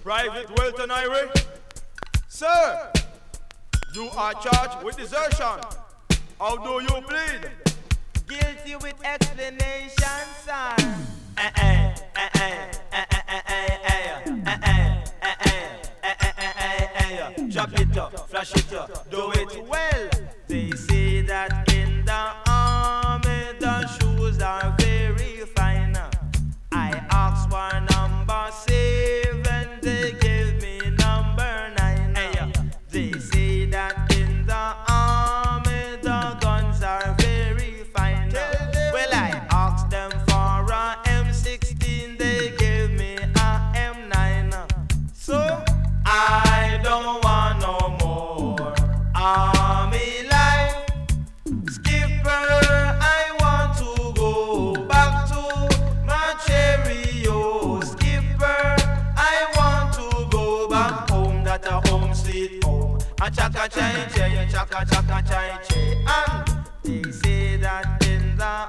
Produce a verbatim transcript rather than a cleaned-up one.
Private Welton Irie. Sir, you are charged with desertion. How do you plead? Guilty with explanation, sir. Eh eh eh eh eh eh eh eh eh eh eh eh eh. Drop it up, flash it up, do it well. They say that in the army the shoes are very fine. I asked for number seven, they gave me number nine. They say that in the army the guns are very fine. Well, I asked them for a M sixteen, they gave me a M nine. So I don't want no more army life. Skipper, I want to go back to my Cheerio. Skipper, I want to go back home, that a home sweet home. A chaka chai chai, chaka chaka chai chai. And they say that in the